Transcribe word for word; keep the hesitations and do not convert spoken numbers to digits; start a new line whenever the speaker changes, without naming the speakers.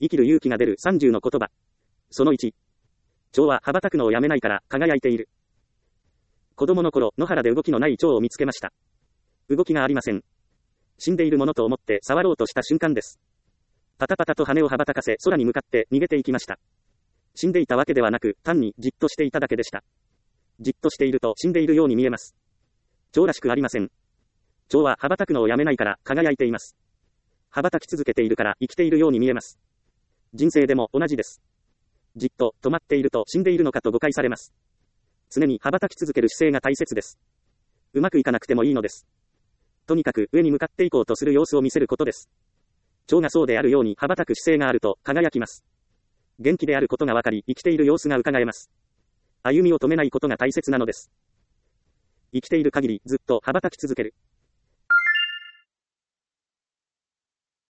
生きる勇気が出るさんじゅうの言葉。そのいち。蝶は羽ばたくのをやめないから輝いている。子供の頃、野原で動きのない蝶を見つけました。動きがありません。死んでいるものと思って触ろうとした瞬間です。パタパタと羽を羽ばたかせ空に向かって逃げていきました。死んでいたわけではなく、単にじっとしていただけでした。じっとしていると死んでいるように見えます。蝶らしくありません。蝶は羽ばたくのをやめないから輝いています。羽ばたき続けているから生きているように見えます。人生でも同じです。じっと止まっていると死んでいるのかと誤解されます。常に羽ばたき続ける姿勢が大切です。うまくいかなくてもいいのです。とにかく上に向かっていこうとする様子を見せることです。蝶がそうであるように羽ばたく姿勢があると輝きます。元気であることがわかり生きている様子が伺えます。歩みを止めないことが大切なのです。生きている限りずっと羽ばたき続ける。